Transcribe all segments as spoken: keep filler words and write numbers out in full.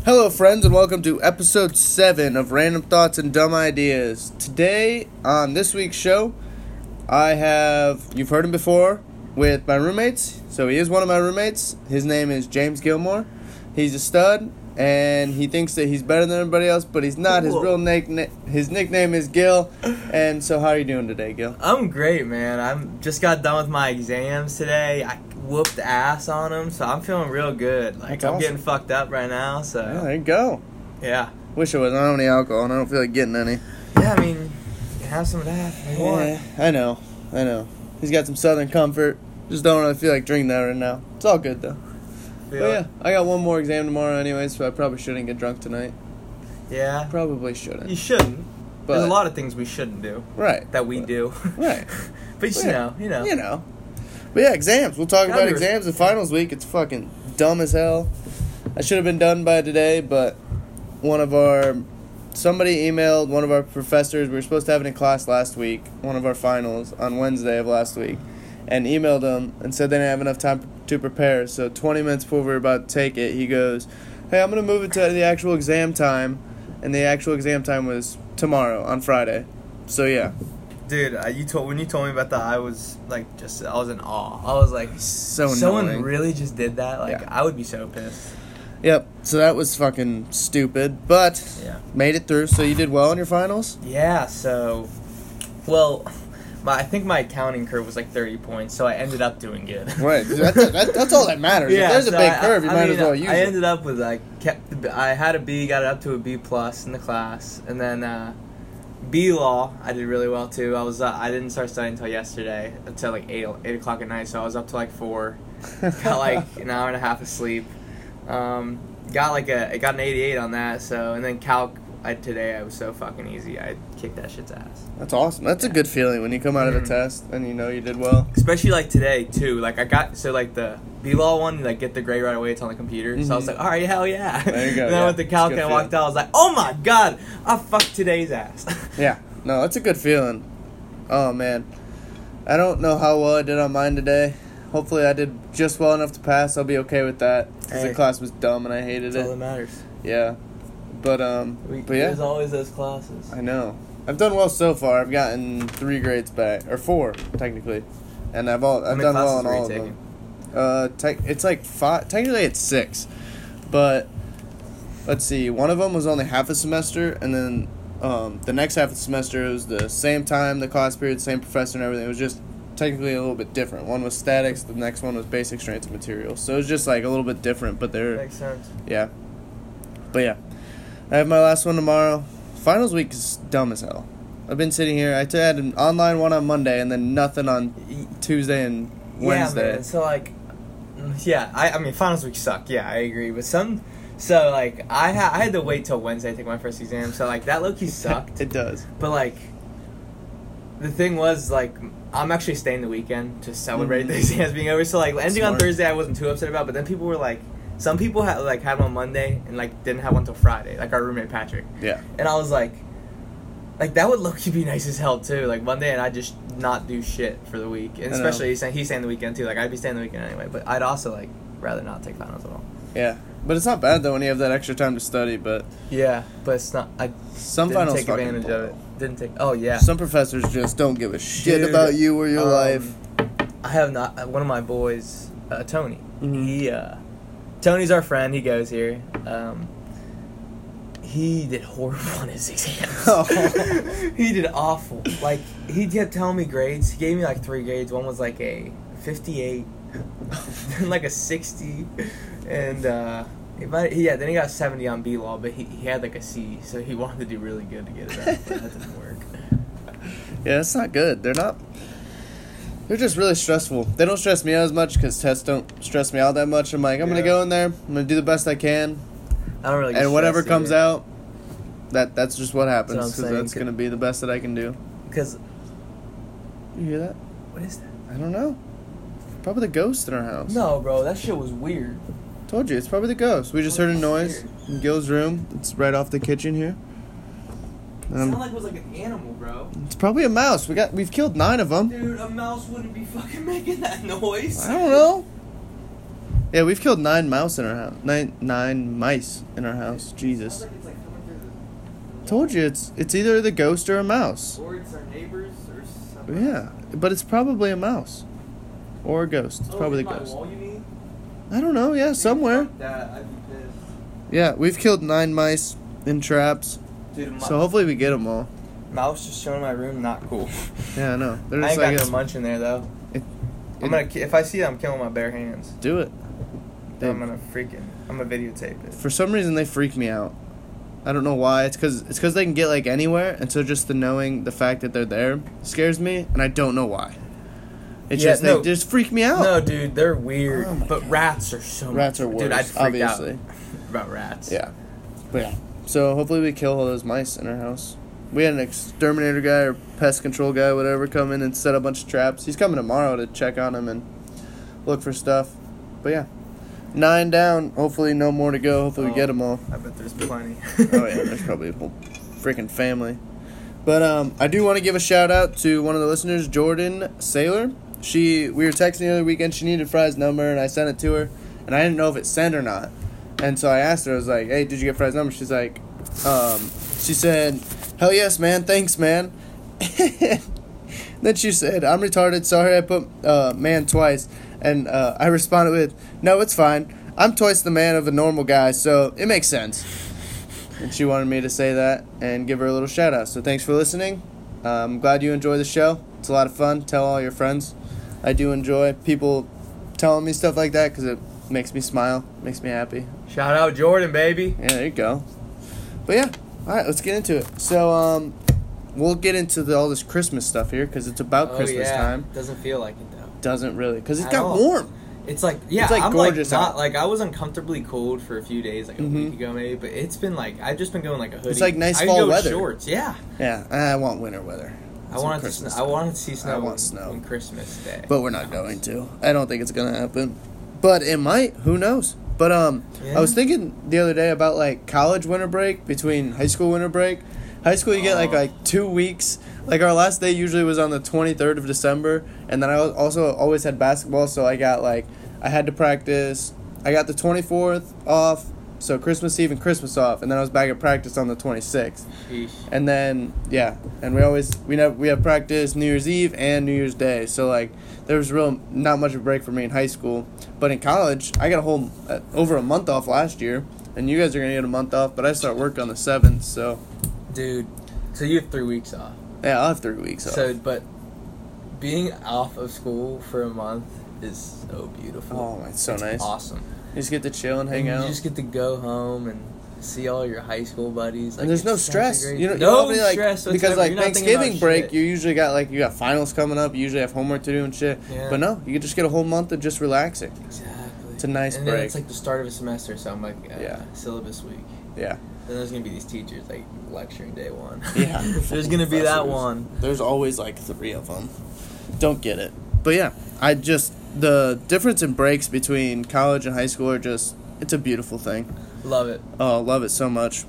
Hello, friends, and welcome to episode seven of Random Thoughts and Dumb Ideas. Today, on this week's show, I have, you've heard him before, with my roommates. So he is one of my roommates. His name is James Gilmore. He's a stud, and he thinks that he's better than everybody else, but he's not. His real nick, his nickname is Gil. And so how are you doing today, Gil? I'm great, man. I'm just got done with my exams today. I whooped ass on them, so I'm feeling real good. Like, That's I'm awesome. getting fucked up right now, so... Yeah, there you go. Yeah. Wish I wasn't on any alcohol, and I don't feel like getting any. Yeah, I mean, you can have some of that if you want. Yeah, I know. I know. He's got some Southern Comfort. Just don't really feel like drinking that right now. It's all good, though. Feel But it? yeah, I got one more exam tomorrow anyway, so I probably shouldn't get drunk tonight. Yeah. Probably shouldn't. You shouldn't. But, There's a lot of things we shouldn't do. Right. That we But- do. Right. But you Yeah. know, you know. You know. But yeah, exams. We'll talk Gotta about be exams and responsible. finals week. It's fucking dumb as hell. I should have been done by today, but one of our... Somebody emailed one of our professors. We were supposed to have it in class last week, one of our finals, on Wednesday of last week, and emailed him and said they didn't have enough time to prepare. So twenty minutes before we were about to take it, he goes, hey, I'm going to move it to the actual exam time, and the actual exam time was tomorrow, on Friday. So yeah. Dude, uh, you told when you told me about that, I was like, just I was in awe. I was like, So someone annoying. really just did that. Like, Yeah. I would be so pissed. Yep, so that was fucking stupid, but Yeah. made it through. So you did well in your finals? Yeah. So, well, my I think my accounting curve was like thirty points, so I ended up doing good. Right, that, that, that's all that matters. if there's a so big I- curve, you I might mean, as well use I it. ended up with like kept. the- I had a B, got it up to a B plus in the class, and then uh, B law I did really well too. I was uh, I didn't start studying until yesterday, until like eight eight o'clock at night. So I was up to like four, got like an hour and a half of sleep. Um, got like a I got an eighty-eight on that. So and then calc I, today I was so fucking easy. I kicked that shit's ass. That's awesome. That's a good feeling when you come out of a Mhm. test and you know you did well. Especially like today too. Like I got so like the B law one, you, like get the grade right away. It's on the computer. So I was Mhm. like, all right, hell yeah. There you go, And then yeah. with the It's calc a and good I walked out, I was like, oh my god, I fucked today's ass. Yeah, no, that's a good feeling. Oh, man. I don't know how well I did on mine today. Hopefully I did just well enough to pass. I'll be okay with that. Because Hey. the class was dumb and I hated That's all that it. matters. Yeah. But, um, We, but yeah. There's always those classes. I know. I've done well so far. I've gotten three grades back, or four technically, and I've all How I've many done well classes in were you all of taking? them. Uh, tech it's like five. Technically, it's six, but let's see. One of them was only half a semester, and then um, the next half of the semester was the same time, the class period, same professor, and everything. It was just technically a little bit different. One was statics, the next one was basic strengths and materials. So it was just like a little bit different, but they're Makes sense. yeah. But yeah, I have my last one tomorrow. Finals week is dumb as hell. I've been sitting here. I t- had an online one on Monday and then nothing on Tuesday and Wednesday. Yeah, man. So like, yeah, I I mean finals week suck. Yeah, I agree. But some, so like I ha- I had to wait till Wednesday to take my first exam. So like that low-key sucked. It does. But like, the thing was like I'm actually staying the weekend to celebrate Mhm. the exams being over. So like ending on Smart. Thursday I wasn't too upset about. But then people were like, some people had like had one on Monday and like didn't have one till Friday. Like our roommate Patrick. Yeah. And I was like, like that would look be nice as hell too. Like Monday and I just not do shit for the week, and I know. especially he's saying he's staying the weekend too. Like I'd be staying the weekend anyway, but I'd also like rather not take finals at all. Yeah. But it's not bad though when you have that extra time to study. But Yeah, but it's not. I some didn't finals take fucking advantage blow. of it. Didn't take. Oh yeah. Some professors just don't give a shit Dude, about you or your um, life. I have not. uh, One of my boys, uh, Tony. Mhm. He, uh, Tony's our friend. He goes here. Um, he did horrible on his exams. Oh. He did awful. Like he kept telling me grades. He gave me like three grades. One was like a fifty-eight, then like a sixty, and uh, it might, yeah. Then he got seventy on B law, but he he had like a C, so he wanted to do really good to get it up, but that didn't work. Yeah, it's not good. They're not. They're just really stressful. They don't stress me out as much because tests don't stress me out that much. I'm like, I'm gonna Yeah. go in there. I'm gonna do the best I can. I don't really. Get And whatever stressed comes either. out, that that's just what happens That's because what I'm saying, that's could- gonna be the best that I can do. Because You hear that? what is that? I don't know. Probably the ghost in our house. No, bro, that shit was weird. Told you, it's probably the ghost. We just heard a noise in Gil's room. It's right off the kitchen here. It Um, sounded like it was like an animal, bro. it's probably a mouse. We got we've killed nine of them. Dude, a mouse wouldn't be fucking making that noise. I don't know. Yeah, we've killed nine mouse in our house. Nine nine mice in our house. Jesus. Sounds like it's like coming through the Told you it's it's either the ghost or a mouse. Or it's our neighbors or something. Yeah, but it's probably a mouse or a ghost. It's Oh, probably in the my ghost. wall, you mean? I don't know. Yeah, somewhere. Fuck that, I'd be pissed. Yeah, we've killed nine mice in traps. Dude, a So hopefully we get them all. mouse just showing my room, not cool. Yeah, I know. They're I just ain't like got a- no munch in there though. It- I'm it- gonna ki- if I see it, I'm killing my bare hands. do it. They- I'm gonna freaking I'm gonna videotape it. For some reason, they freak me out. I don't know why. It's because it's because they can get like anywhere, and so just the knowing the fact that they're there scares me, and I don't know why. It's Yeah, just no. they just freak me out. No, dude, they're weird. Oh my but God. rats are so Rats much. are worse, Dude, I'd freak obviously. out about rats. Yeah, but yeah. So hopefully we kill all those mice in our house. We had an exterminator guy or pest control guy, whatever, come in and set a bunch of traps. He's coming tomorrow to check on them and look for stuff. But yeah, nine down. Hopefully no more to go. Hopefully we Oh. get them all. I bet there's plenty. Oh yeah, there's probably a whole freaking family. But um, I do want to give a shout out to one of the listeners, Jordan Saylor. She we were texting the other weekend. She needed Fry's number, and I sent it to her, and I didn't know if it sent or not. And so I asked her. I was like, "Hey, did you get Fry's number?" She's like, um, she said, "Hell yes, man. Thanks, man." Then she said, "I'm retarded. Sorry, I put uh, man twice." And uh, I responded with, "No, it's fine. I'm twice the man of a normal guy, so it makes sense." And she wanted me to say that and give her a little shout out. So thanks for listening. Uh, I'm glad you enjoy the show. It's a lot of fun. Tell all your friends. I do enjoy people telling me stuff like that because it makes me smile, makes me happy. Shout out Jordan, baby. Yeah, there you go. But yeah, all right, let's get into it. So um, we'll get into the, all this Christmas stuff here because it's about Oh, Christmas yeah. time. Doesn't feel like it though. Doesn't really because it At got all. warm. It's like yeah, It's, like, I'm gorgeous like not out. like I was uncomfortably cold for a few days, like a Mhm. week ago maybe, but it's been like I've just been going like a hoodie. It's like nice I can fall go with weather. Shorts, yeah. Yeah, I want winter weather. I Some wanted to. Christmas Sn- I stuff. wanted to see snow. I want on- snow. on Christmas Day, But we're not going to. I don't think it's gonna happen. But it might. Who knows? But um, Yeah. I was thinking the other day about like college winter break between high school winter break. High school, you get like Oh. like two weeks. Like our last day usually was on the twenty-third of December, and then I al- also always had basketball, so I got like I had to practice. I got the twenty-fourth off, so Christmas Eve and Christmas off, and then I was back at practice on the twenty-sixth. Sheesh. And then yeah, and we always we never we have practice New Year's Eve and New Year's Day. So like there was real not much of a break for me in high school, but in college I got a whole uh, over a month off last year, and you guys are gonna get a month off. But I start work on the seventh, so Dude, so you have three weeks off. yeah, I'll have three weeks off. So, but being off of school for a month is so beautiful. Oh, it's so It's nice. Awesome. You just get to chill and hang and out. You just get to go home and see all your high school buddies. Like, and there's no it's such a stress. great- You know, you no don't really, like, stress because whatsoever. like You're not thinking Thanksgiving about break, shit. you usually got like you got finals coming up. You usually have homework to do and shit. Yeah. But no, you could just get a whole month of just relaxing. Exactly. It's a nice and break. then it's like the start of a semester, so I'm like, uh, Yeah. syllabus week. Yeah. Then there's gonna be these teachers like lecturing day one. Yeah. There's gonna be that Professors. one. There's always like three of them. Don't get it. But yeah, I just the difference in breaks between college and high school are just it's a beautiful thing. Love it. Oh, I love it so much.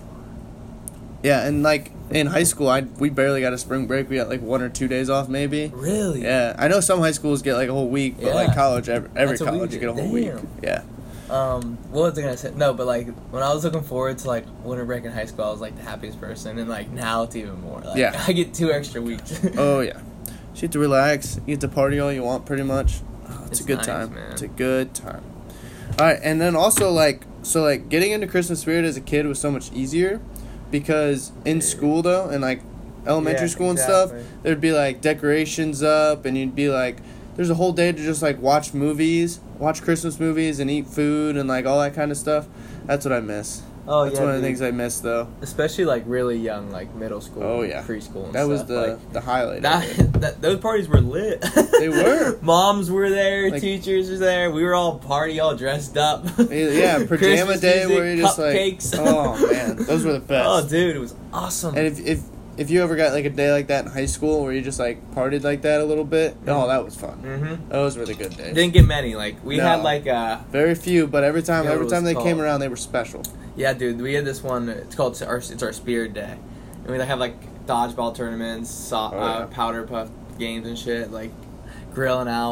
Yeah, and like in high school, I we barely got a spring break. We got like one or two days off, maybe. Really? Yeah, I know some high schools get like a whole week, but Yeah. like college, every, every That's what we college you did. get a whole week. Damn. Yeah. Um, what was I gonna say? No, but like when I was looking forward to like winter break in high school, I was like the happiest person, and like now it's even more. Like, Yeah. I get two extra weeks. Oh yeah. So you get to relax. You get to party all you want, pretty much. Oh, it's, It's a good nice, time. man. It's a good time. All right, and then also like so like getting into Christmas spirit as a kid was so much easier because in Yeah. school though and like elementary Yeah, school and stuff, exactly. there'd be like decorations up, and you'd be like, there's a whole day to just like watch movies, watch Christmas movies, and eat food and like all that kind of stuff. That's what I miss. Oh That's yeah, one of the dude. things I miss though. Especially like really young, like middle school, Oh, yeah. preschool. And That was stuff. the like, the highlight. of it. that, that. Those parties were lit. They were. Moms were there, Like- teachers were there. We were all party, all dressed up. Yeah, pajama Christmas day music, where you're just cupcakes. like, oh man, those were the best. Oh, dude, it was awesome. And if if if you ever got like a day like that in high school where you just like partied like that a little bit, oh, that was fun. Mm-hmm. Those were the good days. Didn't get many. Like we No. had like uh Very few, but every time Yeah, what every was time it they came called? around, they were special. yeah, dude. We had this one. It's called our it's our Spirit Day, and we like have like dodgeball tournaments, so, Oh, uh, yeah. powder puff games and shit. Like grilling out.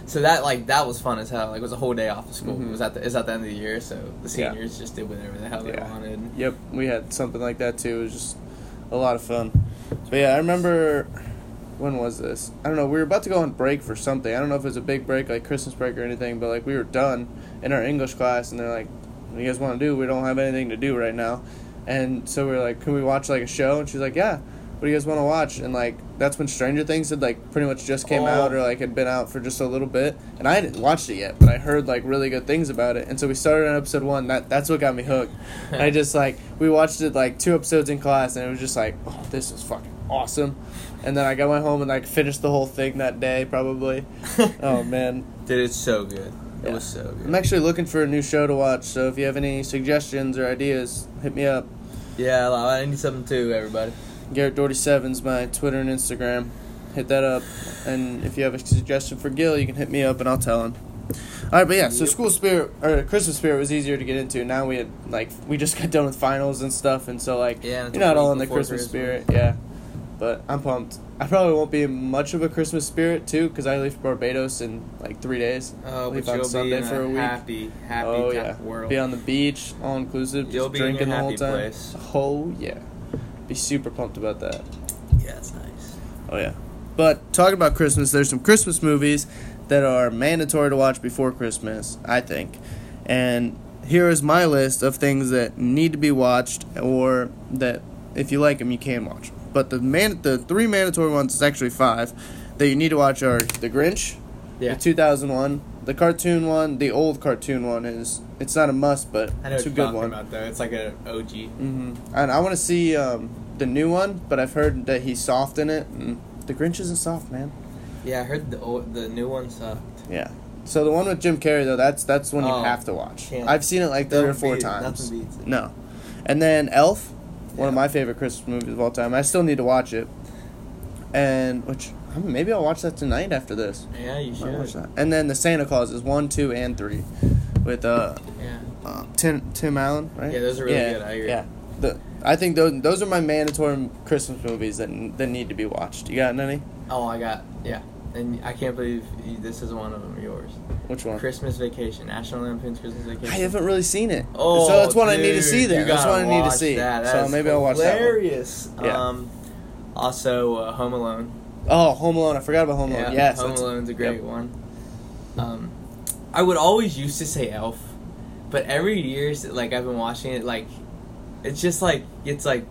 So that like that was fun as hell. Like it was a whole day off of school. Mhm. It was at the it was at the end of the year, so the Yeah. seniors just did whatever the hell they Yeah. wanted. Yep, we had something like that too. It was just a lot of fun. But yeah, I remember, when was this? I don't know, we were about to go on break for something. I don't know if it was a big break, like Christmas break or anything, but like we were done in our English class, and they're like, what do you guys want to do? We don't have anything to do right now. And so we were like, can we watch like a show? And she's like, yeah. What do you guys want to watch? And like that's when Stranger Things had like pretty much just came Oh. out, or like had been out for just a little bit, and I hadn't watched it yet, but I heard like really good things about it, and so we started on episode one. That that's what got me hooked. I just like we watched it like two episodes in class, and it was just like, oh, this is fucking awesome. And then I got went home and like finished the whole thing that day probably. Oh man, Dude, it's so good. It Yeah. was so good. I'm actually looking for a new show to watch, so if you have any suggestions or ideas, hit me up. Yeah, I need something too, everybody. Garrett Doherty seven's my Twitter and Instagram. Hit that up. And if you have a suggestion for Gil, you can hit me up and I'll tell him. Alright, but yeah, so Yep. school spirit, or Christmas spirit was easier to get into. Now we had, like, we just got done with finals and stuff, and so, like, Yeah, and it's you're a not week all in the before Christmas, Christmas. spirit. Yeah. But I'm pumped. I probably won't be in much of a Christmas spirit, too, because I leave for Barbados in, like, three days. Oh, leave but on you'll Sunday be in for a a week. happy, happy Oh, type yeah. of world. Be on the beach, all inclusive, just You'll be in drinking your the whole happy time. place. Oh, yeah. Be super pumped about that. Yeah, it's nice. Oh, yeah. But talking about Christmas, there's some Christmas movies that are mandatory to watch before Christmas, I think. And here is my list of things that need to be watched, or that if you like them, you can watch. But the man, the three mandatory ones, it's actually five, that you need to watch are The Grinch, Yeah. the two thousand one, the cartoon one, the old cartoon one is, it's not a must, but I know it's what a you're good talking one. about, though. It's like an O G. hmm And I want to see um, the new one, but I've heard that he's soft in it. And The Grinch isn't soft, man. Yeah, I heard the old, the new one sucked. Yeah. So the one with Jim Carrey, though, that's that's one you Oh, have to watch. can't- I've seen it like three or Nothing four beats- times. Nothing beats it. No. And then Elf, one of Yeah. my favorite Christmas movies of all time. I still need to watch it. And, which, I mean, maybe I'll watch that tonight after this. Yeah, you I'll watch should. that. And then the Santa Claus is one, two, and three. With uh, Yeah. uh Tim, Tim Allen, right? Yeah, those are really yeah, good, I agree. Yeah. The, I think those those are my mandatory Christmas movies that that need to be watched. You got any? Oh, I got, yeah. And I can't believe you, this is one of them, yours. Which one? Christmas Vacation. National Lampoon's Christmas Vacation. I haven't really seen it. Oh, so that's one I need to dude, see then. you That's gotta what I need to watch see. That. That So is maybe I'll watch that one. hilarious. Yeah. Um, also, uh, Home Alone. Oh, Home Alone. I forgot about Home Alone. Yeah, Yes. Home that's- Alone's a great yep. one. Um, I would always used to say Elf, but every year, like I've been watching it, like it's just like it's like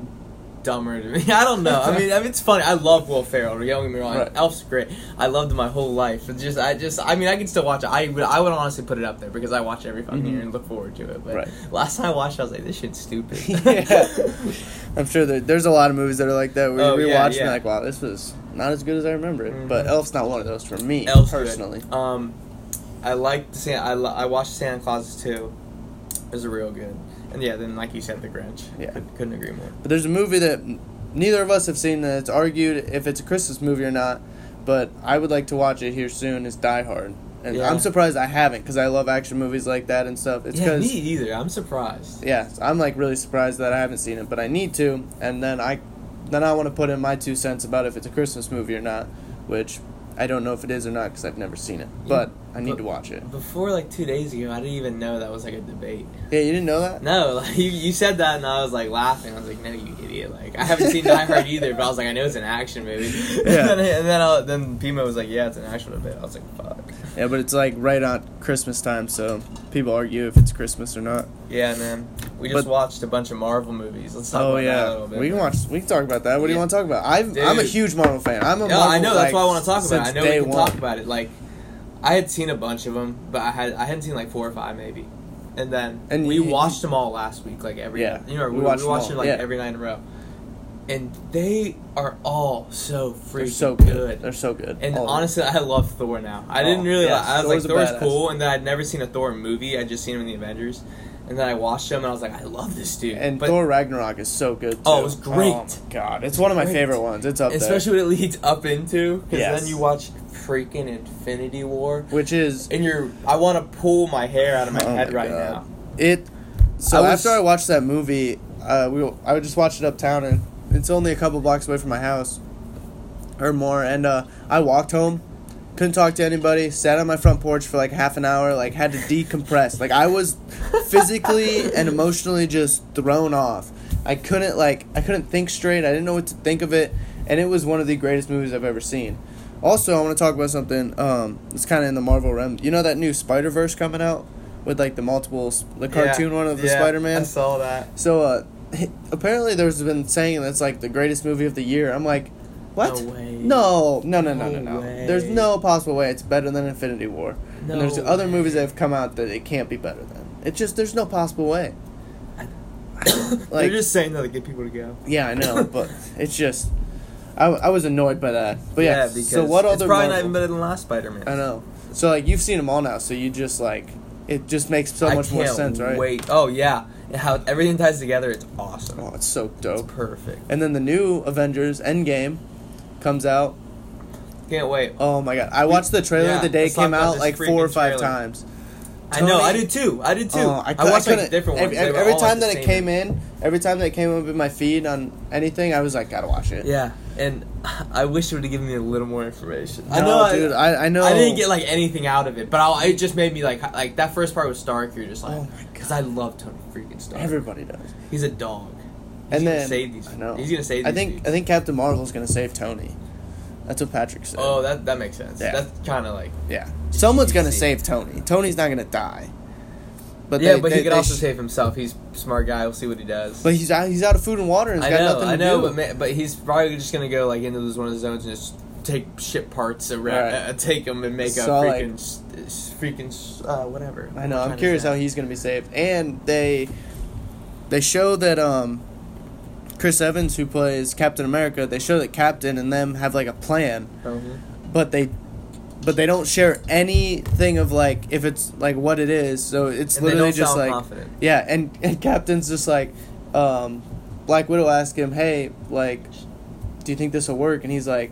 dumber to me. I don't know. I mean, I mean, it's funny. I love Will Ferrell. Don't get me wrong. Right. Elf's great. I loved him my whole life. It's just, I just, I mean, I can still watch it. I would, I would honestly put it up there because I watch it every fucking Mhm. year and look forward to it. But Right. last time I watched, it, I was like, this shit's stupid. Yeah. I'm sure there, there's a lot of movies that are like that. Where Oh, you yeah, rewatch yeah. and you're like, wow, this was not as good as I remember it. Mhm. But Elf's not one of those for me Elf's good. personally. Um, I liked the Santa. I, lo- I watched Santa Claus too. It was real good. And yeah, then like you said, The Grinch. Yeah. Could, couldn't agree more. But there's a movie that n- neither of us have seen that it's argued if it's a Christmas movie or not. But I would like to watch it here soon. Is Die Hard. And Yeah. I'm surprised I haven't because I love action movies like that and stuff. It's yeah, because me either. I'm surprised. yeah, I'm like really surprised that I haven't seen it, but I need to, and then I, then I want to put in my two cents about if it's a Christmas movie or not, which I don't know if it is or not because I've never seen it, but I need but- to watch it. Before like two days ago, I didn't even know that was like a debate. Yeah, you didn't know that? No, like you, you said that, and I was like laughing. I was like, "No, you idiot!" Like I haven't seen Die Hard either, but I was like, "I know it's an action movie." Yeah. and then, and then, I, then Pima was like, "Yeah, it's an action debate." I was like, "Fuck." Yeah, but it's like right on Christmas time, so people argue if it's Christmas or not. Yeah, man. We just But- watched a bunch of Marvel movies. Let's talk Oh about that a yeah, little bit. we can man. watch. We can talk about that. What do you Yeah. want to talk about? I've, I'm a Dude. huge Marvel fan. I'm a Yeah, Marvel, I know. That's like, why I want to talk about it. I since know we day can one. talk about it. Like, I had seen a bunch of them, but I had I hadn't seen like four or five maybe, and then And we you- watched them all last week. Like every Yeah, you know we we, watched we them watched all, them like yeah. every night in a row, and they are all so freaking They're so good. good. They're so good. And All of them. honestly, I love Thor now. I Oh, didn't really. yes, I was like, Thor's a Thor's badass. cool, and then I'd never seen a Thor movie. I'd just seen him in the Avengers, and then I watched him, and I was like, I love this dude. And but Thor Ragnarok is so good too. Oh, it was great. Oh my god, it's one of my Great. favorite ones. It's up especially what it leads up into, because Yes. then you watch freaking Infinity War. there, which is And you're, I want to pull my hair out of my Oh head my right God. now. it. So I was- after I watched that movie, uh, we I would just watch it uptown, and it's only a couple blocks away from my house, or more. And uh, I walked home, couldn't talk to anybody, sat on my front porch for like half an hour, like had to decompress. Like I was physically and emotionally just thrown off. I couldn't like I couldn't think straight. I didn't know what to think of it, and it was one of the greatest movies I've ever seen. Also, I want to talk about something. Um, it's kind of in the Marvel realm. You know that new Spider-Verse coming out with like the multiple, the cartoon yeah, one of the yeah, Spider-Man. I saw that. So uh, apparently, there's been saying that's like the greatest movie of the year. I'm like, what? No way. No, no, no, no, no, No no. way. There's no possible way it's better than Infinity War. No and there's other way. movies that have come out that it can't be better than. It just there's no possible way. They're Like, just saying that to get people to go. yeah, I know, but it's just. I, I was annoyed by that. But yeah, Yeah, because so what it's other probably Marvel? not even better than last Spider-Man. I know. So like you've seen them all now, so you just like it just makes so much I more can't sense, right? Wait. Oh yeah, and how everything ties together. It's awesome. Oh, it's so It's dope. perfect. And then the new Avengers Endgame comes out. Can't wait. Oh my god! I watched the trailer Yeah, the day it let's talk came about out this like four or freaking five trailer. times. I know. I Tony- did too. I did too. Oh, I, I, cou- watched I like couldn't- different ones. Every, They were every all time like that the it same. came in, every time that it came up in my feed on anything, I was like, gotta watch it. Yeah, and I wish it would have given me a little more information. I No, know, dude. I, I, I know. I didn't get like anything out of it, but I, it just made me like like that first part with Stark. You're just like, Oh my because I love Tony freaking Stark. Everybody does. He's a dog. He's And gonna then save these. I know. He's gonna save. These I think dudes. I think Captain Marvel's gonna save Tony. That's what Patrick said. Oh, that that makes sense. Yeah. That's kind of like. yeah. Someone's gonna cheesy. save Tony. Tony's not gonna die. But yeah, they- but they- he could they also sh- save himself. He's a smart guy. We'll see what he does. But he's out. He's out of food and water. And he's I got know, nothing to I know, do. but ma- but he's probably just gonna go like into this one of the zones and just take ship parts around, Right. uh, take them and make So, a like- freaking, s- s- freaking, s- uh, whatever. I know. What I'm trying to curious say? how he's gonna be saved. And they they show that um Chris Evans, who plays Captain America, they show that Captain and them have like a plan, Mhm. but they but they don't share anything of like if it's like what it is. So it's And they literally don't just sound like confident. yeah. And and Captain's just like um Black Widow asked him, hey, like, do you think this will work? And he's like,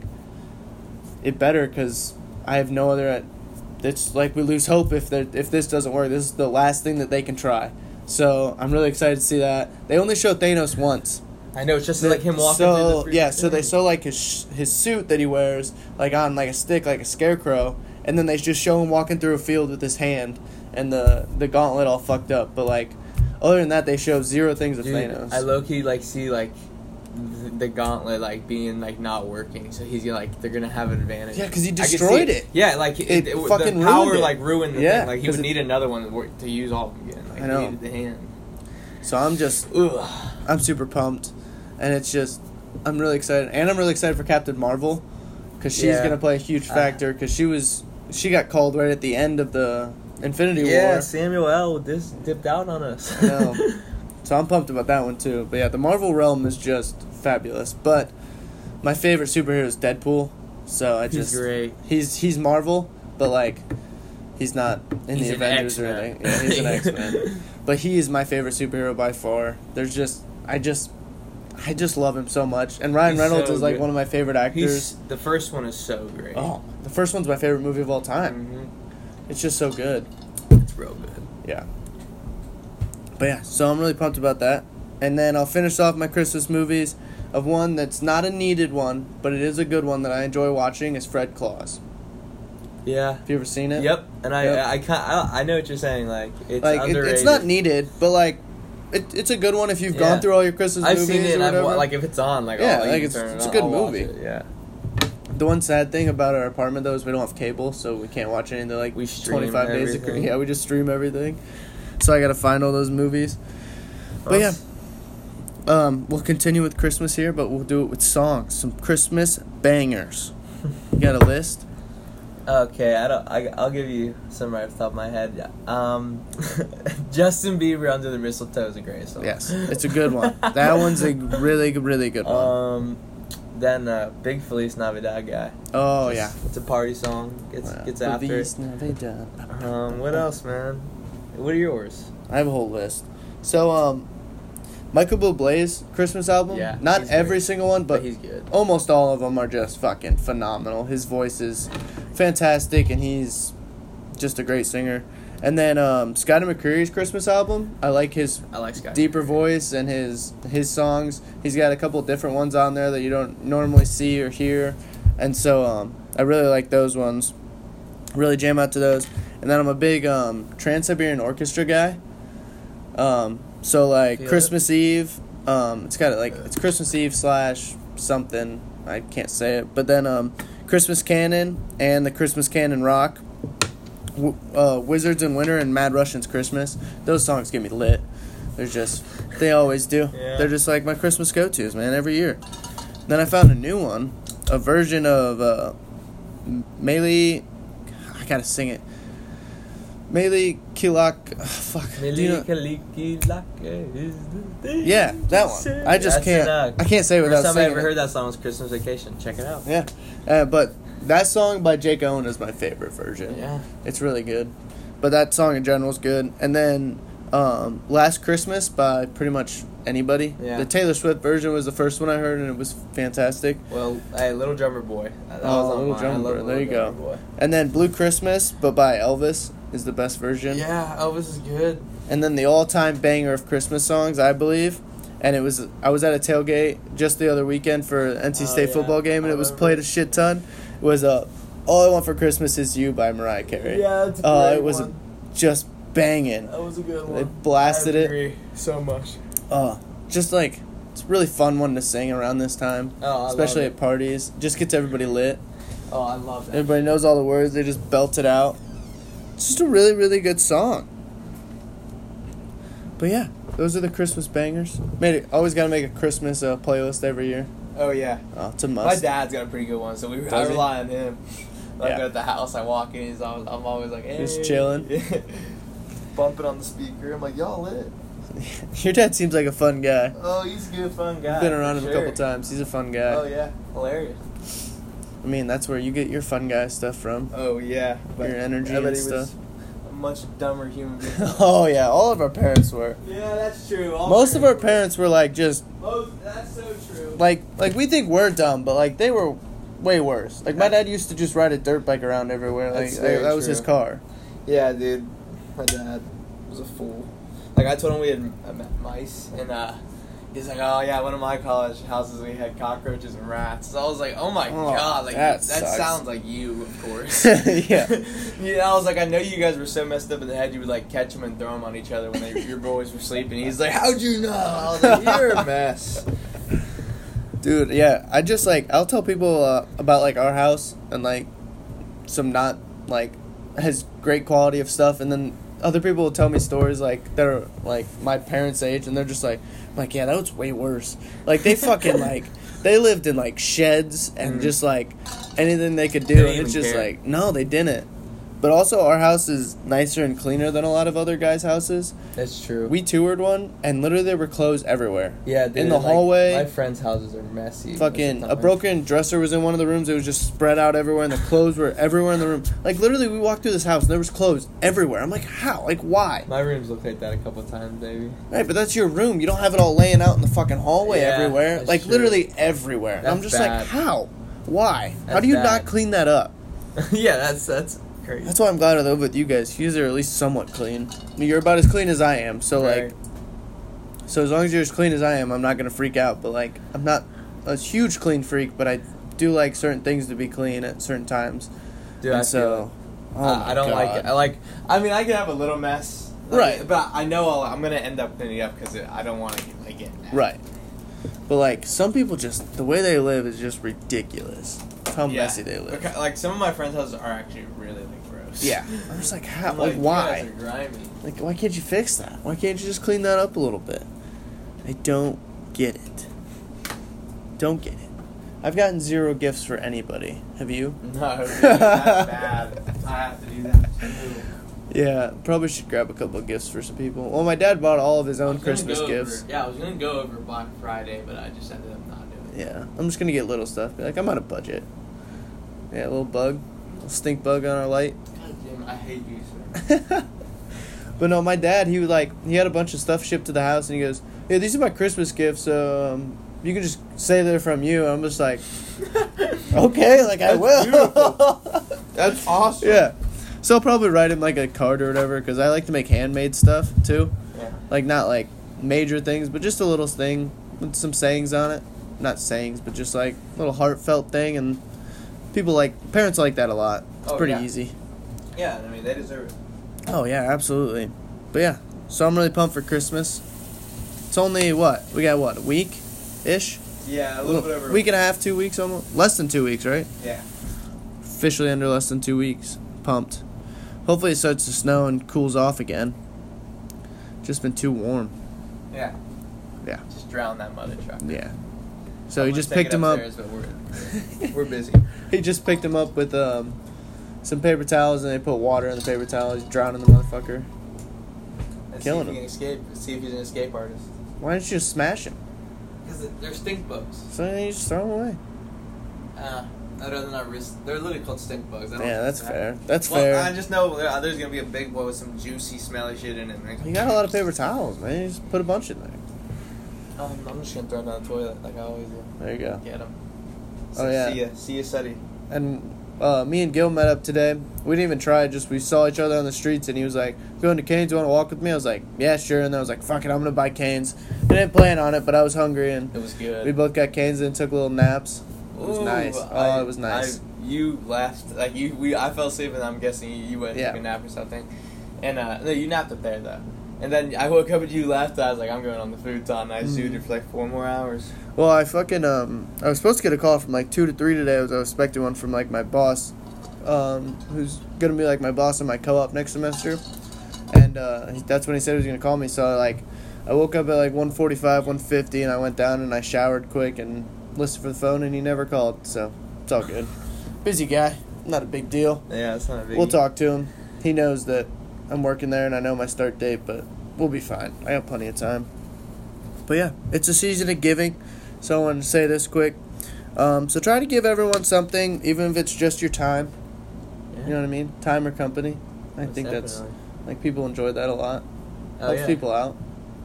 it better, because I have no other. It's like we lose hope if there if this doesn't work. This is the last thing that they can try. So I'm really excited to see that. They only show Thanos once. I know, it's just like him walking so, through the yeah, freaking so they thing. show like his sh- his suit that he wears, like on like a stick, like a scarecrow, and then they just show him walking through a field with his hand and the the gauntlet all fucked up. But like, other than that, they show zero things of Dude, Thanos. I low key like see like th- the gauntlet like being like not working, so he's gonna like they're gonna have an advantage. Yeah, 'cause he I could see destroyed it. Yeah, like It it, it, fucking the power ruined it. like ruined the Yeah, thing. Like he 'cause would it- need another one to, work, to use all of them again. Like I know. he needed the hand. so I'm just Ugh. I'm super pumped, and it's just I'm really excited, and I'm really excited for Captain Marvel, because she's Yeah. gonna play a huge Uh, factor, because she was she got called right at the end of the Infinity Yeah, War. Samuel L. just dipped out on us. I know. So I'm pumped about that one too. But yeah, the Marvel realm is just fabulous. But my favorite superhero is Deadpool. So I He's just great. he's he's Marvel, but like he's not in He's the an Avengers or X-Men. anything. Yeah, he's an X Men. But he is my favorite superhero by far. There's just I just I just love him so much. And Ryan He's Reynolds so is like good. one of my favorite actors. He's the first one is so great. Oh, the first one's my favorite movie of all time. hmm It's just so good. It's real good. Yeah. But yeah, so I'm really pumped about that. And then I'll finish off my Christmas movies of one that's not a needed one, but it is a good one that I enjoy watching, is Fred Claus. Yeah. Have you ever seen it? Yep. And I, Yep. I, I, can I, I know what you're saying. Like it's Like, it, underrated. it's not needed, but like, it, it's a good one if you've Yeah. gone through all your Christmas I've movies seen it, or and I've whatever. wa- like if it's on, like Yeah, oh, like, you it's- turn it it's a on, good I'll watch movie. it, Yeah. The one sad thing about our apartment, though, is we don't have cable, so we can't watch any of the, like, We stream twenty-five days of everything. Yeah, we just stream everything. So I gotta find all those movies. But yeah. Um, we'll continue with Christmas here, but we'll do it with songs. Some Christmas bangers. You got a list? Okay, I don't. I, I'll give you some right off the top of my head. Um, Justin Bieber, "Under the Mistletoe" is a great song. Yes, it's a good one. That one's a really, really good one. Um, then uh, "Big Feliz Navidad" guy. Oh, It's- yeah. It's a party song. Gets gets after it. Feliz Navidad. Um, what else, man? What are yours? I have a whole list. So, um, Michael Bublé's Christmas album. Yeah, Not he's every great. single one, but he's good. almost all of them are just fucking phenomenal. His voice is fantastic, and he's just a great singer. And then um, Scotty McCreery's Christmas album. I like his I like Scott. deeper voice and his his songs. He's got a couple different ones on there that you don't normally see or hear, and so um, I really like those ones. Really jam out to those. And then I'm a big um, Trans-Siberian Orchestra guy. Um, so, like, Feel Christmas Eve, um, it's got like, it's Christmas Eve slash something. I can't say it. But then um, Christmas Cannon and the Christmas Cannon Rock, w- uh, Wizards in Winter and Mad Russian's Christmas. Those songs get me lit. They're just, they always do. Yeah. They're just like my Christmas go-tos, man, every year. Then I found a new one, a version of uh, Melee, I gotta sing it. Melee Kilak, oh, fuck. Do you know? Yeah, that one. I just That's can't, it, uh, I can't say it without First time I singing ever it. heard that song was Christmas Vacation. Check it out. Yeah, uh, but that song by Jake Owen is my favorite version. Yeah. It's really good. But that song in general is good. And then um, Last Christmas by pretty much anybody. Yeah. The Taylor Swift version was the first one I heard, and it was fantastic. Well, hey, Little Drummer Boy. That Oh, was on Little mine. Drummer I love Boy. There Little you go. Drummer Boy. And then Blue Christmas, but by Elvis, is the best version. Yeah, Elvis is good. And then the all-time banger of Christmas songs, I believe. And it was I was at a tailgate just the other weekend for an N C Oh, State yeah. football game, and I it was remember. played a shit ton. It was uh, All I Want for Christmas Is You by Mariah Carey. Yeah, it's a Uh, great it was one. just banging. That was a good They one. blasted I it. agree so much. Uh, just like, it's a really fun one to sing around this time. Oh, I Especially love at parties. Just gets everybody lit. Oh, I love that. Everybody knows all the words. They just belt it out. It's just a really, really good song. But yeah, those are the Christmas bangers. Made it. Always got to make a Christmas uh, playlist every year. Oh, yeah. Oh, it's a My must. dad's got a pretty good one, so we I Does he? rely on him. Like Yeah. at the house, I walk in, he's always, I'm always like, hey. Just chilling? Bumping on the speaker. I'm like, y'all lit. Your dad seems like a fun guy. Oh, he's a good, fun guy. Been around for him a sure. couple times. He's a fun guy. Oh, yeah. Hilarious. I mean, that's where you get your fun guy stuff from. Oh, yeah. Your energy I bet and he was stuff. a much dumber human being. Oh yeah, all of our parents were. Yeah, that's true. All Most of our were- parents were like just Most, that's so true. like like we think we're dumb, but like they were way worse. Like my dad used to just ride a dirt bike around everywhere. Like That's I- very that was his true. car. Yeah, dude. My dad was a fool. Like, I told him we had uh, mice, and uh, he's like, oh, yeah, one of my college houses, we had cockroaches and rats. So I was like, oh, my Oh, God. Like, that that sucks. sounds like you, of course. Yeah. Yeah, I was like, I know you guys were so messed up in the head, you would, like, catch them and throw them on each other when they, your boys were sleeping. He's like, how'd you know? I was like, you're a mess. Dude, yeah, I just like I'll tell people uh, about like our house and like some not like has great quality of stuff, and then other people will tell me stories like that are like my parents' age, and they're just like, I'm like yeah, that was way worse. Like they fucking like they lived in like sheds and Mhm. just like anything they could They do, didn't and it's even just care. like no, they didn't. But also, our house is nicer and cleaner than a lot of other guys' houses. That's true. We toured one, and literally there were clothes everywhere. yeah, dude, in the like, haullay, my friends' houses are messy. most of Fucking the a time. broken dresser was in one of the rooms. It was just spread out everywhere, and the clothes were everywhere in the room. Like literally, we walked through this house, and there was clothes everywhere. I'm like, how? Like why? My rooms look like that a couple times, baby. Right, but that's your room. You don't have it all laying out in the fucking hallway Yeah, everywhere. that's Like true. literally everywhere. And I'm That's just bad. like, how? Why? how That's do you bad. not clean that up? Yeah, that's that's crazy. That's why I'm glad I live with you guys. You guys are at least somewhat clean. You're about as clean as I am. So Right. like, so as long as you're as clean as I am, I'm not gonna freak out. But like, I'm not a huge clean freak, but I do like certain things to be clean at certain times. Dude, and I so, feel oh I, my I don't like God. it. I like. I mean, I can have a little mess, like, Right. But I know I'll, I'm gonna end up cleaning it up because I don't want to like get mad. Right. But like, some people just the way they live is just ridiculous. How Yeah. messy they live. Beca- Like some of my friends' houses are actually really like gross. Yeah. I'm just like, how? I'm Like, you why? guys are grimy. Like, why can't you fix that? Why can't you just clean that up a little bit? I don't get it. Don't get it. I've gotten zero gifts for anybody. Have you? No, dude, that's bad. I have to do that too. Yeah, probably should grab a couple of gifts for some people. Well, my dad bought all of his I own was gonna Christmas go gifts. Over, yeah, I was gonna go over Black Friday, but I just ended up not doing it. Yeah, I'm just gonna get little stuff. Be like, I'm on a budget. Yeah, a little bug, a little stink bug on our light. God damn it, I hate you, sir. But no, my dad, he was like, he had a bunch of stuff shipped to the house, and he goes, "Yeah, these are my Christmas gifts. Um, you can just say they're from you." I'm just like, okay, like I That's will. beautiful. That's awesome. Yeah. So I'll probably write him like a card or whatever, because I like to make handmade stuff too. Yeah. Like not like major things, but just a little thing with some sayings on it. Not sayings, but just like a little heartfelt thing, and people like parents like that a lot. It's Oh, pretty yeah. easy. Yeah, I mean, they deserve it. Oh, yeah, absolutely. But, yeah, so I'm really pumped for Christmas. It's only, what? We got, what, a week-ish? Yeah, a little bit over. Week and a half, two weeks almost? Less than two weeks, right? Yeah. Officially under less than two weeks. Pumped. Hopefully it starts to snow and cools off again. Just been too warm. Yeah. Yeah. Just drown that mother truck. Yeah. So he I'm just gonna take picked it him up. upstairs, But we're, we're busy. He just picked him up with um, some paper towels, and they put water in the paper towels. He's drowning the motherfucker. And Killing see if him. he can escape. See if he's an escape artist. Why don't you just smash him? Because they're stink bugs. So then you just throw him away. Uh, I'd rather not risk. They're literally called stink bugs. I don't Yeah, think that's it's fair. That's well, fair. I just know there- there's gonna be a big boy with some juicy, smelly shit in it. Man. You got a lot of paper towels, man. You just put a bunch in there. Um, I'm just gonna throw him down the toilet like I always do. There you go. Get him. Oh, yeah. See ya, see ya, Seti. And uh, me and Gil met up today. We didn't even try. Just we saw each other on the streets, and he was like, "Going to Canes? You want to walk with me?" I was like, "Yeah, sure." And then I was like, "Fuck it, I'm gonna buy Canes." I didn't plan on it, but I was hungry, and It was good. we both got Canes and took little naps. It was Ooh, nice. Oh, I- it was nice. I, you left like you. We I fell asleep, and I'm guessing you, you went and Yeah. took a nap or something. And uh, no, you napped up there though. And then I woke up and you left. I was like, I'm going on the futon. I Mhm. zooted for like four more hours. Well, I fucking um, I was supposed to get a call from like two to three today. I was, I was expecting one from like my boss, um, who's gonna be like my boss in my co-op next semester, and uh, he- that's when he said he was gonna call me. So like, I woke up at like one forty-five, one fifty, and I went down and I showered quick and listened for the phone, and he never called. So it's all good. Busy guy, not a big deal. Yeah, it's not a big. We'll talk to him. He knows that I'm working there and I know my start date, but we'll be fine. I got plenty of time. But yeah, it's a season of giving, so I wanted to say this quick. Um, so try to give everyone something, even if it's just your time. Yeah. You know what I mean? Time or company. I Most think that's, definitely. like, people enjoy that a lot. Oh, Helps yeah. people out.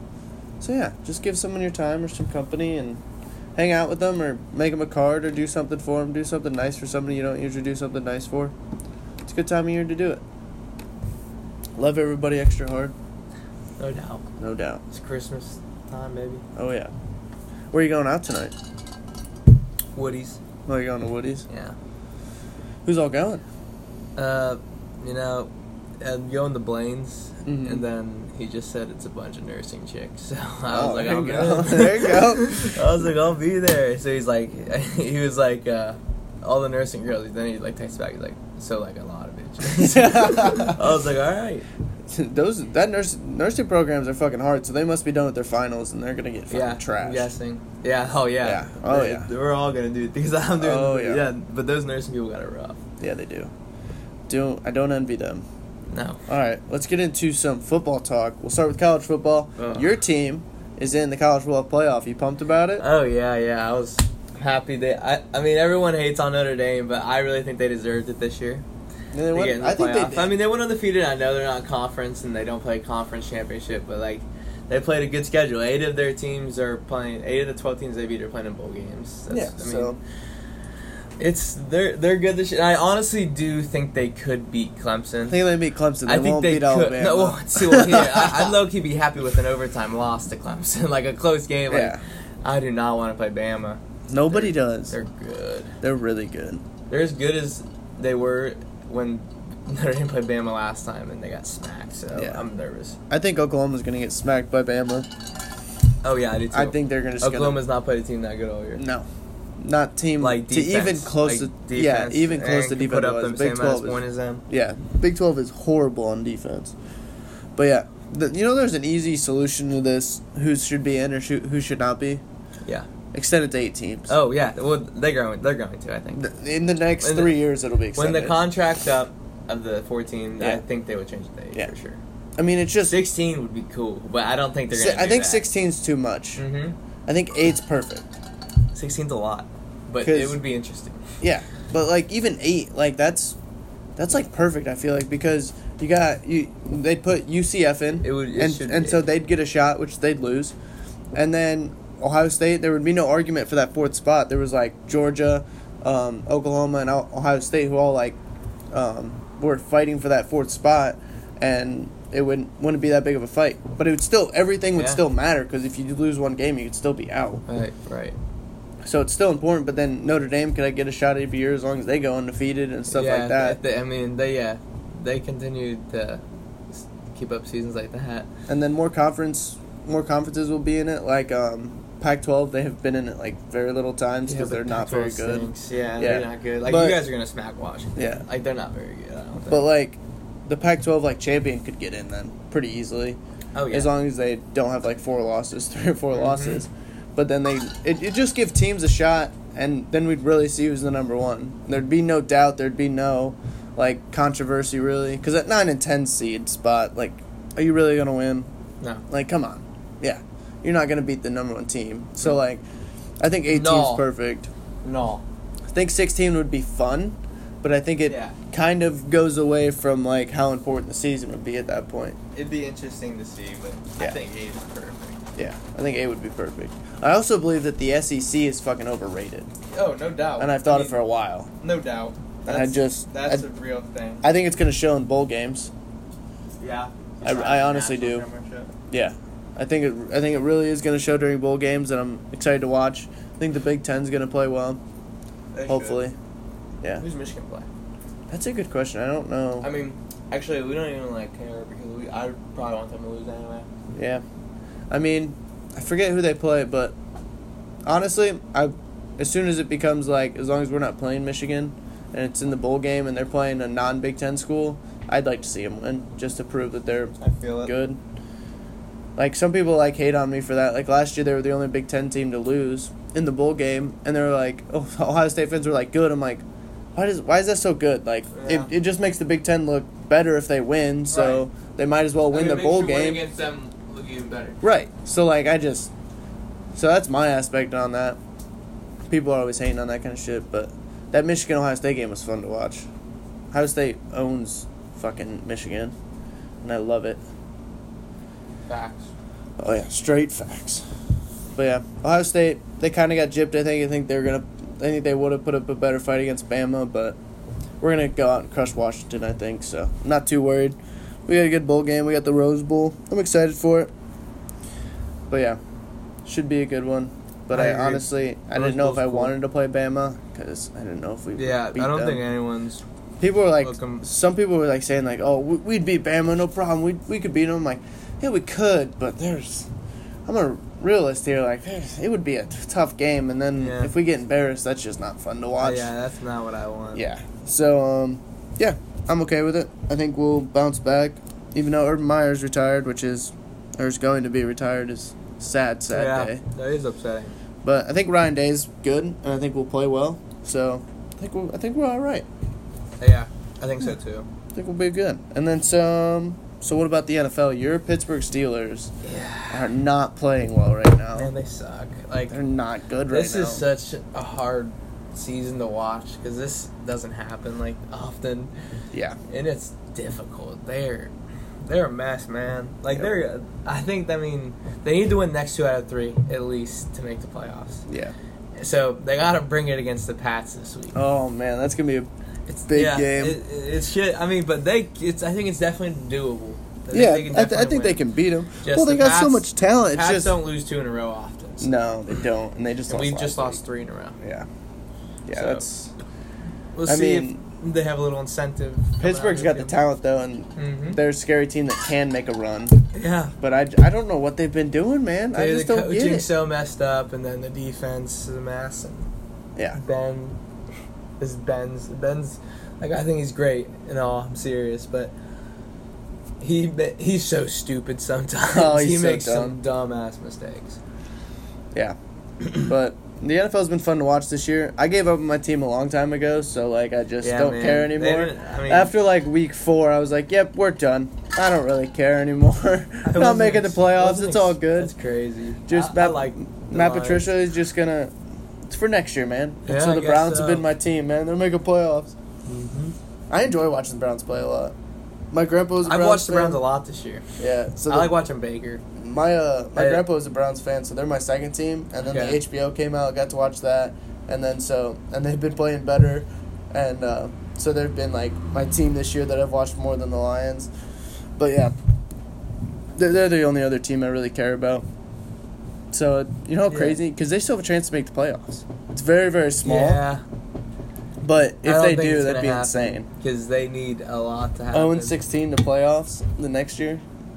So yeah, just give someone your time or some company and hang out with them or make them a card or do something for them. Do something nice for somebody you don't usually do something nice for. It's a good time of year to do it. Love everybody extra hard. No doubt. No doubt. It's Christmas time, baby. Oh, yeah. Where are you going out tonight? Woody's. Oh, you're going to Woody's? Yeah. Who's all going? Uh, you know, I'm going to Blaine's, Mhm. and then he just said it's a bunch of nursing chicks. So I was Oh, like, there I'm you go. in. There you go. I was like, I'll be there. So he's like, he was like, uh, all the nursing girls. Then he like texts back. He's like, so like a lot of bitches. I was like, all right. Those that nurse nursing programs are fucking hard, so they must be done with their finals, and they're gonna get fucking Yeah, trash. I'm guessing. Yeah. Oh yeah. Yeah. Oh, They- yeah. We're all gonna do it because I'm doing. Oh, yeah. yeah. But those nursing people got it rough. Yeah, they do. Do I don't envy them. No. All right, let's get into some football talk. We'll start with college football. Ugh. Your team is in the college football playoff. You pumped about it? Oh yeah, yeah. I was happy they. I. I mean, everyone hates on Notre Dame, but I really think they deserved it this year. And they They went- get in the I think they playoff. did. I mean, they went undefeated. I know they're not conference and they don't play conference championship, but like they played a good schedule. Eight of their teams are playing. Eight of the twelve teams they beat are playing in bowl games. That's, yeah. I mean, so it's they're they're good this year. I honestly do think they could beat Clemson. I think they beat Clemson. They I think won't they beat could. Alabama. No, well, see, well, here, I, I'd low key be happy with an overtime loss to Clemson, like a close game. Like, Yeah. I do not want to play Bama. Nobody They're- does. They're good. They're really good. They're as good as they were when Notre Dame played Bama last time, and they got smacked. So Yeah. I'm nervous. I think Oklahoma's gonna get smacked by Bama. Oh yeah, I do too. I think they're gonna. just Oklahoma's not played a team that good all year. Gonna, no, not team Like to defense, even close like to yeah, defense, even close and to can defense. Put up was. the Big same amount twelve of point is as them. yeah. Big twelve is horrible on defense. But yeah, the, you know, there's an easy solution to this. Who should be in or should, who should not be? Yeah. Extend it to eight teams. Oh yeah. Well, they're going. They're going to. I think. In the next In the- three years, it'll be When extended. the contract's up of the fourteen, I Yeah. think they would change it to eight Yeah. for sure. I mean, it's just. Sixteen would be cool, but I don't think they're si- going to. I think sixteen's too much. Mm-hmm. I think eight's perfect. Sixteen's a lot, but 'Cause- it would be interesting. Yeah, but like even eight, like that's that's like perfect. I feel like because you got you they put U C F in, It would- it and should and be. so they'd get a shot, which they'd lose, and then Ohio State, there would be no argument for that fourth spot. There was like Georgia, um, Oklahoma, and O- Ohio State who all like um, were fighting for that fourth spot, and it wouldn't wouldn't be that big of a fight. But it would still everything would Yeah. still matter because if you lose one game, you could still be out. Right. Right. So it's still important. But then Notre Dame could I get a shot every year as long as they go undefeated and stuff yeah, like that. They, I mean, they yeah, they continue to s- keep up seasons like that. And then more conference, more conferences will be in it. Like um, Pac twelve, they have been in it like very little times because Yeah, they're but not Pac very twelve good. stinks. Yeah, Yeah. they're not good. Like But- you guys are gonna smack Washington. Yeah. Like they're not very good. I don't think. But like, the Pac twelve like champion could get in then pretty easily, oh yeah. as long as they don't have like four losses, three or four Mhm. losses. But then they, it, it just give teams a shot, and then we'd really see who's the number one. There'd be no doubt. There'd be no like controversy really, because at nine and ten seed spot, like, are you really gonna win? No. Like, come on, yeah, you're not gonna beat the number one team. So like, I think eight No. teams perfect. No. I think sixteen would be fun, but I think it Yeah. kind of goes away from like how important the season would be at that point. It'd be interesting to see, but Yeah. I think eight is perfect. Yeah, I think eight would be perfect. I also believe that the S E C is fucking overrated, Oh, no doubt. and I've thought I it for a while. No doubt. And I just, That's I, a real thing. I think it's going to show in bowl games. Yeah. I- I honestly do. Yeah, I think it. I think it really is going to show during bowl games, and I'm excited to watch. I think the Big Ten's going to play well. Hopefully, yeah. Who's Michigan play? That's a good question. I don't know. I mean, actually, we don't even like care because we. I probably want them to lose anyway. Yeah, I mean, I forget who they play, but honestly, I as soon as it becomes like, as long as we're not playing Michigan, and it's in the bowl game, and they're playing a non-Big Ten school, I'd like to see them win just to prove that they're I feel it. good. Like, some people like hate on me for that. Like, last year they were the only Big Ten team to lose in the bowl game, and they were like, oh, Ohio State fans were like, good. I'm like, why does why is that so good? Like, Yeah. it, it just makes the Big Ten look better if they win, so Right. they might as well win I mean, the it makes bowl your win game. against them look even better. Right. So, like, I just... So that's my aspect on that. People are always hating on that kind of shit, but that Michigan-Ohio State game was fun to watch. Ohio State owns fucking Michigan, and I love it. Facts. Oh, yeah, straight facts. But, yeah, Ohio State, they kind of got gypped, I think. I think they were going to... I think they would have put up a better fight against Bama, but we're going to go out and crush Washington, I think, so I'm not too worried. We got a good bowl game. We got the Rose Bowl. I'm excited for it. But, yeah, should be a good one. But I I, agree. honestly, I Rose didn't know if Bowl's I cool. wanted to play Bama because I didn't know if we Yeah, beat I don't them. think anyone's. People were like, Welcome. some people were like saying like, oh, we- we'd beat Bama, no problem. We we could beat them. I'm like, yeah, we could, but there's, I'm a realist here. Like, there's, it would be a t- tough game, and then Yeah. if we get embarrassed, that's just not fun to watch. Yeah, that's not what I want. Yeah. So um, yeah, I'm okay with it. I think we'll bounce back, even though Urban Meyer's retired, which is, or is going to be retired, is sad, sad yeah, day. that is upsetting. But I think Ryan Day's good, and I think we'll play well. So I think we'll, I think we're all right. Yeah, I think so too. I think we'll be good. And then some. So what about the N F L? Your Pittsburgh Steelers Yeah. are not playing well right now. Man, they suck. Like They're not good right this now. is such a hard season to watch because this doesn't happen like often, Yeah. and it's difficult. They're they're a mess, man. Like Yep. they're. I think. I mean, they need to win next two out of three at least to make the playoffs. Yeah. So they got to bring it against the Pats this week. Oh man, that's gonna be a It's big yeah, game. It, it, it's shit. I mean, but they. It's. I think it's definitely doable. I think yeah. they can I, th- I definitely think they win. can beat them. Just Well, they the got so Pats- much talent. It's Pats just don't lose two in a row often. So. no, they don't, and they just And lost we've just last lost three in a row. week. Yeah. Yeah, So, that's We'll I see mean- if they have a little incentive. Pittsburgh's got the talent though, and Mm-hmm. they're a scary team that can make a run. Yeah. But I, I don't know what they've been doing, man. I They- just the don't get coaching's it. so messed up, and then the defense is a mess. And Yeah. Ben, this Ben's Ben's like I think he's great and all. I'm serious, but he he's so stupid sometimes. Oh, he's he so makes dumb. some dumbass mistakes. Yeah. But the N F L's been fun to watch this year. I gave up on my team a long time ago, so like I just Yeah, don't man. care They anymore. didn't- I mean- After like week four, I was like, "Yep, we're done. I don't really care anymore. I Not wasn't making the ex- playoffs. wasn't It's all ex- good." That's crazy. Just I, Matt, I like the Matt Lions. Patricia is just gonna. It's for next year, man. And Yeah, so I the guess Browns so. have been my team, man. They're making playoffs. Mhm. I enjoy watching the Browns play a lot. My grandpa was a I've Browns watched the fan. Browns a lot this year. Yeah, so I the- like watching Baker. My uh my I- grandpa was a Browns fan, so they're my second team. And then Okay. the H B O came out, got to watch that, and then so and they've been playing better, and uh, so they've been like my team this year that I've watched more than the Lions. But yeah, they're they're the only other team I really care about. So you know how Yeah. crazy because they still have a chance to make the playoffs. It's very very small, Yeah. But if they do, that'd be happen, insane. Because they need a lot to happen. oh and sixteen to playoffs the next year?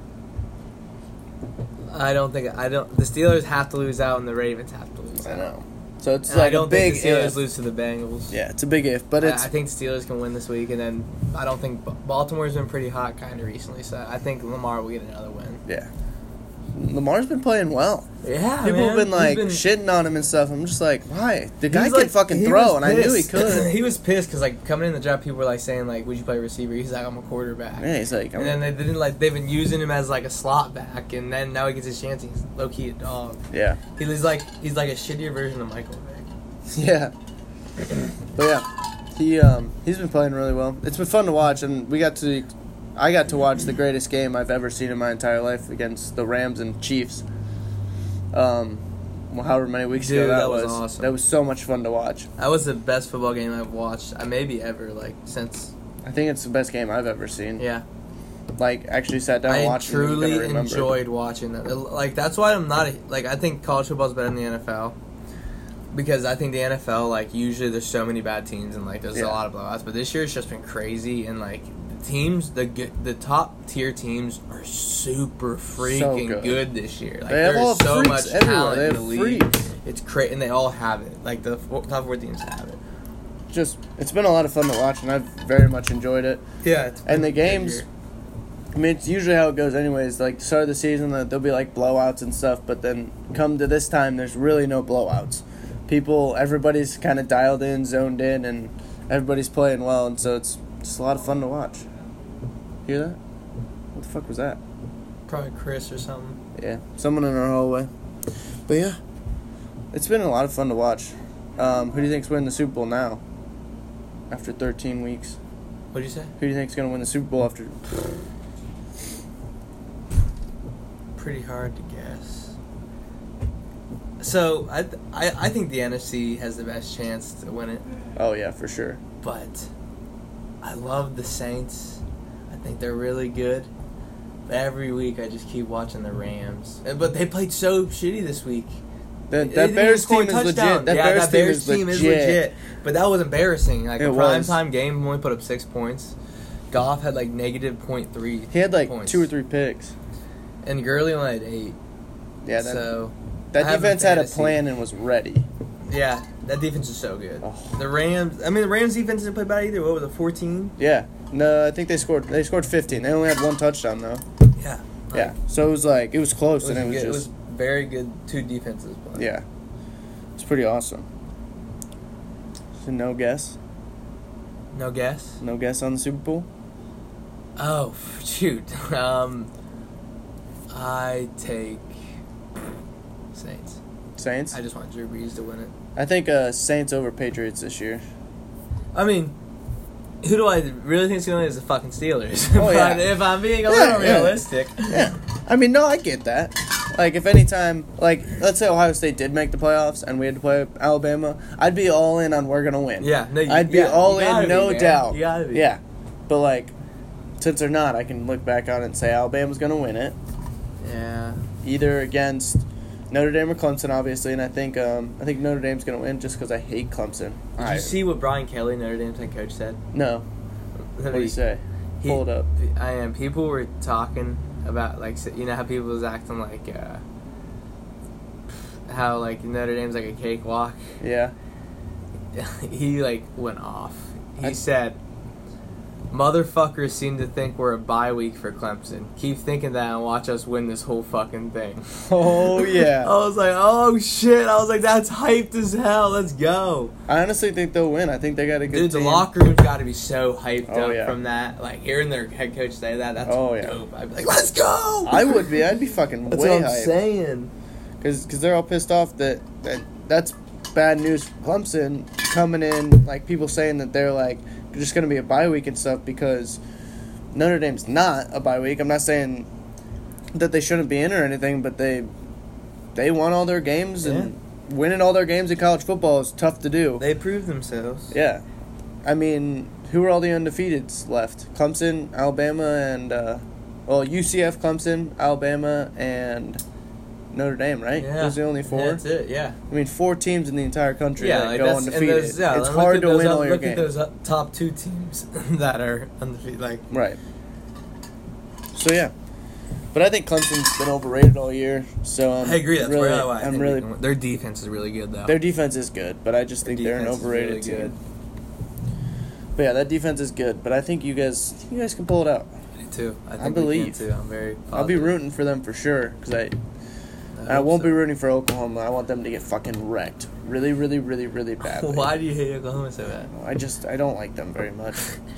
I don't think I don't. The Steelers have to lose out, and the Ravens have to lose I out. know. So it's And like I don't a big think the Steelers if. lose to the Bengals. Yeah, it's a big if, but it's I, I think the Steelers can win this week, and then I don't think Baltimore's been pretty hot kind of recently. So I think Lamar will get another win. yeah. Lamar's been playing well. Yeah, People man. have been He's like been- shitting on him and stuff. I'm just like, why? The guy He's can like- fucking he throw, was and I knew he pissed. could. He was pissed because like coming in the draft, people were like saying like, "Would you play receiver?" He's like, "I'm a quarterback." Yeah, he's like, And then they didn't like they've been using him as like a slot back, and then now he gets his chance. He's low key a dog. yeah, He's like he's like a shittier version of Michael Vick. yeah. But yeah, he um he's been playing really well. It's been fun to watch, and we got to, I got to watch the greatest game I've ever seen in my entire life against the Rams and Chiefs. Um, well, however many weeks Dude, ago that, that was was. awesome. That was so much fun to watch. That was the best football game I've watched. I maybe ever like since I think it's the best game I've ever seen. yeah. Like actually sat down and I watched it. and I'm truly gonna remember. enjoyed watching that. Like that's why I'm not a, like I think college football is better than the N F L because I think the N F L like usually there's so many bad teams and like there's Yeah. a lot of blowouts, but this year it's just been crazy and like the teams the good, the top tier teams are super freaking good. good. this year. Like They have there's all so freaks much everywhere. talent They in the have league. freaks. It's crazy and they all have it. Like the four, top four teams have it. Just it's been a lot of fun to watch, and I've very much enjoyed it. Yeah, it's And the been a good games, year. I mean, it's usually how it goes anyways. Like, start of the season, that there'll be, like, blowouts and stuff, but then come to this time, there's really no blowouts. People, everybody's kind of dialed in, zoned in, and everybody's playing well, and so it's just a lot of fun to watch. Hear that? What the fuck was that? Probably Chris or something. Yeah, someone in our hallway. But, yeah, it's been a lot of fun to watch. Um, who do you think's winning the Super Bowl now? After thirteen weeks. What do you say? Who do you think's going to win the Super Bowl after... Pretty hard to guess. So I, th- I I think the N F C has the best chance to win it, Oh, yeah, for sure. but I love the Saints. I think they're really good. But every week I just keep watching the Rams, Uh, but they played so shitty this week. That, They that didn't Bears even score a team is legit. touchdown. That yeah, Bears, that Bears team, is, legit. But that was embarrassing. Like It a was. primetime game only put up six points. Goff had like negative point three. He had like points. two or three picks. And Gurley only had eight. Yeah, that, so that I have defense a had a fantasy. plan and was ready. Yeah, that defense is so good. Oh. The Rams, I mean, the Rams defense didn't play bad either. What was it, fourteen? Yeah, no, I think they scored. They scored fifteen. They only had one touchdown though. Yeah. Yeah, so it was like it was It close, was, and it was good, just it was very good two defenses. But yeah, it's pretty awesome. So no guess, No guess? no guess on the Super Bowl. Oh, shoot. Um, I take Saints. Saints. I just want Drew Brees to win it. I think uh, Saints over Patriots this year. I mean, who do I really think is going to win is the fucking Steelers. Oh, but yeah. if I'm being a Yeah, little yeah. realistic. Yeah, I mean, no, I get that. Like, if any time, like, let's say Ohio State did make the playoffs and we had to play Alabama, I'd be all in on we're gonna win. Yeah, no, you, I'd be yeah, all you gotta in, no be, man. doubt. You gotta be. Yeah, but like, since they're not, I can look back on it and say Alabama's gonna win it, Yeah. either against Notre Dame or Clemson, obviously. And I think, um, I think Notre Dame's gonna win just because I hate Clemson. Did I, you see what Brian Kelly, Notre Dame's head coach, said? No. What do you say? He- Pull it up. I am. People were talking about like you know how people was acting like uh, how like Notre Dame's like a cakewalk. Yeah. He like went off. He I- said, "Motherfuckers seem to think we're a bye week for Clemson. Keep thinking that and watch us win this whole fucking thing." Oh yeah. I was like, "Oh shit!" I was like, "That's hyped as hell. Let's go." I honestly think they'll win. I think they got a good Dude, the team. locker room's got to be so hyped Oh, up yeah. from that. Like hearing their head coach say that, that's Oh, yeah. dope. I'd be like, "Let's go!" I would be. I'd be fucking That's way what I'm hyped. saying. Because they're all pissed off that, that that's bad news for Clemson coming in, like people saying that they're like just going to be a bye week and stuff because Notre Dame's not a bye week. I'm not saying that they shouldn't be in or anything, but they they won all their games and winning all their games in college football is tough to do. They proved themselves. Yeah. I mean, who are all the undefeateds left? Clemson, Alabama, and, uh, well, U C F, Clemson, Alabama, and Notre Dame, right? Yeah. Those are the only four. Yeah, that's it. Yeah. I mean, four teams in the entire country Yeah, that like go that's, and undefeated. those, yeah, it's look hard at to those win up- all your Look games. at those up- top two teams that are undefeated. Like, right. So yeah, but I think Clemson's been overrated all year. So I'm I agree. That's really, where I, I I'm think really. we can- their defense is really good though. Their defense is good, but I just Their think they're an defense is overrated really team. good. But yeah, that defense is good. But I think you guys, you guys can pull it out. Me too. I, think I believe. We can too. I'm very. Positive. I'll be rooting for them for sure because I. I, I hope won't so. be rooting for Oklahoma. I want them to get fucking wrecked, really, really, really, really badly. Why do you hate Oklahoma so bad? I just I don't like them very much.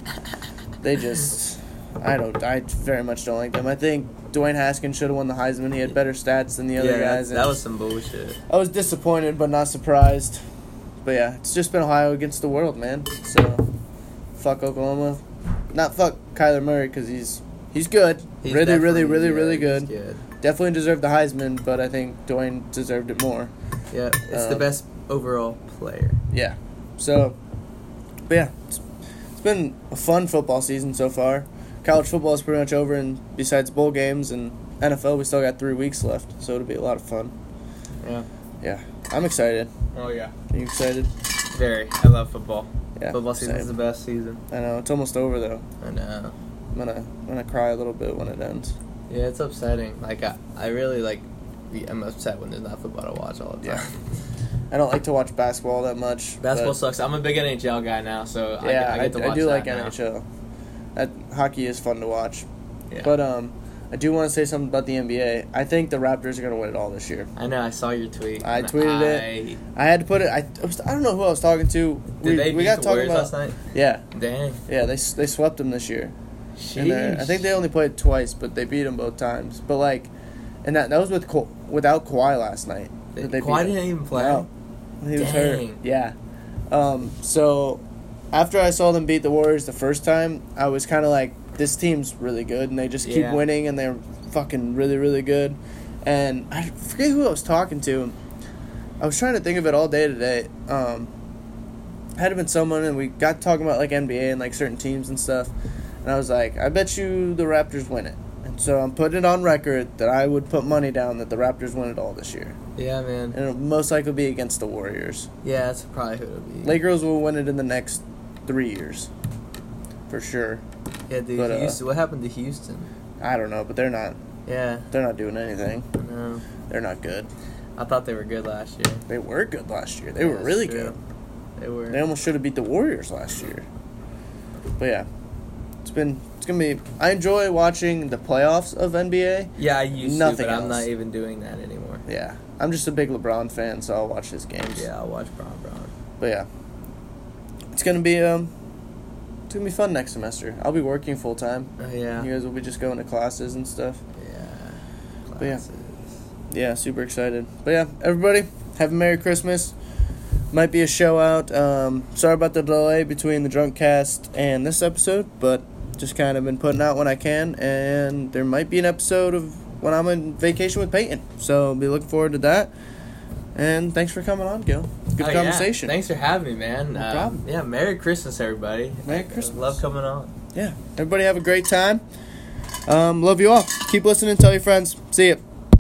They just I don't I very much don't like them. I think Dwayne Haskins should have won the Heisman. He had better stats than the other yeah, guys. that was some bullshit. I was disappointed but not surprised. But yeah, it's just been Ohio against the world, man. So fuck Oklahoma. Not fuck Kyler Murray because he's he's good. He's really, really, definitely really, good. really He's good. good. Definitely deserved the Heisman, but I think Dwayne deserved it more. Yeah, it's Um, the best overall player. Yeah. So, but yeah, it's, it's been a fun football season so far. College football is pretty much over, and besides bowl games and N F L, we still got three weeks left, so it'll be a lot of fun. Yeah. Yeah, I'm excited. Oh yeah. Are you excited? Very. I love football. Yeah. Football season is same. the best season. I know it's almost over though. I know. I'm gonna I'm gonna cry a little bit when it ends. Yeah, it's upsetting. Like I, I really like. I'm upset when there's not football to watch all the time. Yeah. I don't like to watch basketball that much. Basketball but sucks. I'm a big N H L guy now, so I, Yeah, I get to watch I do that like now. N H L. That hockey is fun to watch. Yeah. But um, I do want to say something about the N B A. I think the Raptors are gonna win it all this year. I know. I saw your tweet. I and tweeted I, it. I had to put it. I, I, was, I don't know who I was talking to. Did we they we beat got the talking Warriors about last night? yeah Dang. yeah they they swept them this year. And they're- I think they only played twice, but they beat them both times. But like, and that that was with Ka- without Kawhi last night. that they Kawhi beat didn't them. even play. No, he was hurt. Dang. Yeah. Um. So after I saw them beat the Warriors the first time, I was kind of like, this team's really good, and they just keep Yeah. winning, and they're fucking really really good. And I forget who I was talking to. I was trying to think of it all day today. Um, had it been someone, and we got talking about like N B A and like certain teams and stuff. And I was like, I bet you the Raptors win it. And so I'm putting it on record that I would put money down that the Raptors win it all this year. Yeah, man. And it'll most likely be against the Warriors. Yeah, that's probably who it'll be. Lakers will win it in the next three years. For sure. Yeah, dude. but, uh, Houston. What happened to Houston? I don't know, but they're not Yeah. they're not doing anything. No. They're not good. I thought they were good last year. They were good last year. They Yeah, were that's really true. good. They were. They almost should have beat the Warriors last year. But yeah. It's been it's gonna be I enjoy watching the playoffs of N B A. Yeah, I used Nothing to, but I'm else. not even doing that anymore. Yeah. I'm just a big LeBron fan, so I'll watch his games. Yeah, I'll watch Brown Brown. But yeah. It's gonna be um it's gonna be fun next semester. I'll be working full time. Oh yeah. You guys will be just going to classes and stuff. Yeah. But yeah. Classes. Yeah, super excited. But yeah, everybody, have a Merry Christmas. Might be a show out. Um, sorry about the delay between the Drunk Cast and this episode, but just kind of been putting out when I can, and there might be an episode of when I'm on vacation with Peyton. So be looking forward to that. And thanks for coming on, Gil. Good Oh, conversation. Yeah. Thanks for having me, man. No uh, problem. Yeah, Merry Christmas, everybody. Merry I Christmas. Love coming on. Yeah, everybody have a great time. Um, love you all. Keep listening. Tell your friends. See ya.